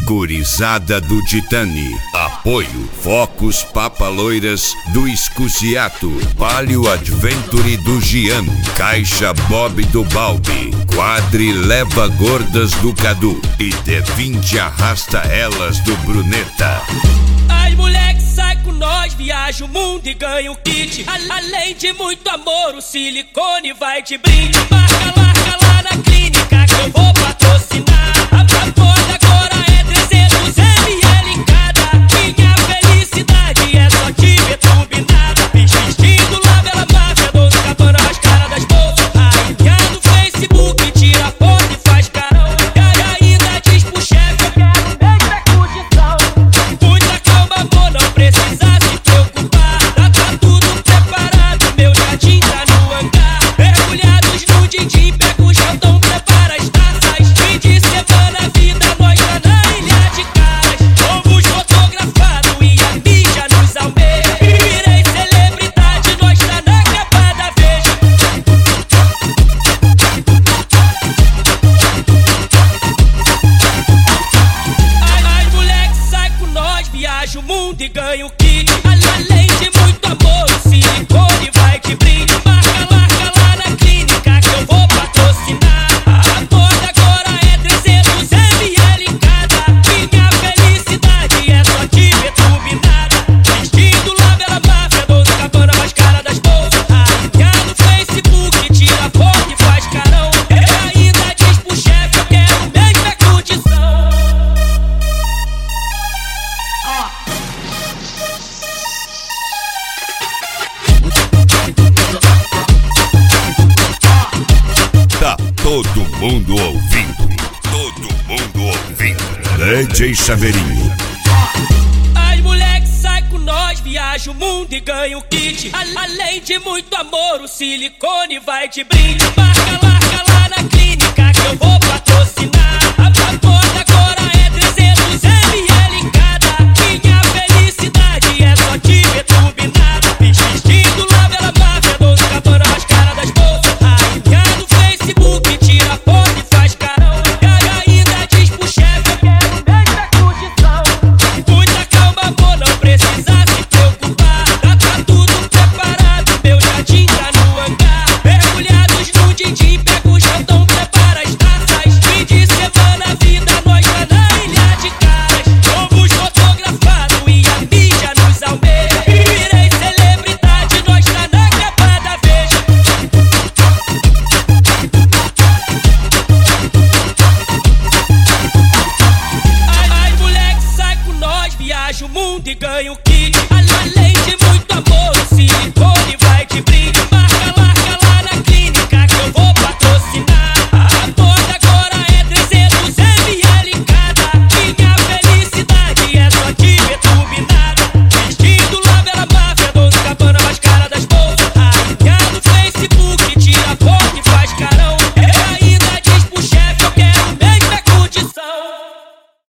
Gurizada do Titani. Apoio Focus Papaloiras do Escusiato, Palio Adventure do Gian, Caixa Bob do Balbi, Quadri Leva Gordas do Cadu e D20 Arrasta Elas do Bruneta. As moleque sai com nós, viaja o mundo e ganha o kit. Além de muito amor, o silicone vai de brinde. Marca lá na clínica que eu vou patrocinar. A moda agora é 300 ml em cada. Minha felicidade é só te ver turbinada. Vestido lá pela máfia, 12 cabana, as caras das bolsas. Aí no Facebook, tira foto e faz carão. E ainda diz pro chefe, eu quero mesmo é condição. Muita calma, amor, não precisa se preocupar. Tá tudo preparado, meu jardim tá no hangar. Mergulhados no din-din, pega o chão, prepara as taças. Fim de semana, vida, nós tá na ilha de caras. Fomos fotografados e a mídia nos almeja. Virei celebridade, nós tá na capa da Veja. As moleque sai com nós, viaja o mundo e ganha o kit. Além de muito amor, o silicone vai de brinde. Marca lá na clínica que eu vou patrocinar. A moda agora é 300 ml em cada. Minha felicidade é só te ver turbinada. Vestido lá pela máfia, 12 cabana, mais cara das bolsas. Aí no Facebook, tira foto e faz carão. E ainda diz pro chefe, eu quero mesmo é condição. Tá todo mundo ouvindo. Todo mundo ouvindo. DJ Chaveirinho. As moleque sai com nós, viaja o mundo e ganha o kit. Além de muito amor, o silicone vai de brinde. Marca lá na clínica que eu vou patrocinar. A moda agora é 300 ml em cada. Minha felicidade é só te ver turbinada. Vestido lá pela máfia, 12 cabana, as caras das bolsas. Aí no Facebook, tira foto e faz carão. E ainda diz pro chefe, eu quero mesmo é condição. Muita calma, amor, não precisa se preocupar. Tá tudo preparado, meu jardim tá no hangar. Mergulhados no din-din, pega o chão, prepara as taças. Fim de semana, vida, nós tá na ilha de caras. Fomos fotografados e a mídia nos almeja. Virei celebridade, nós tá na capa da Veja. As moleque sai com nós, viaja o mundo e ganha o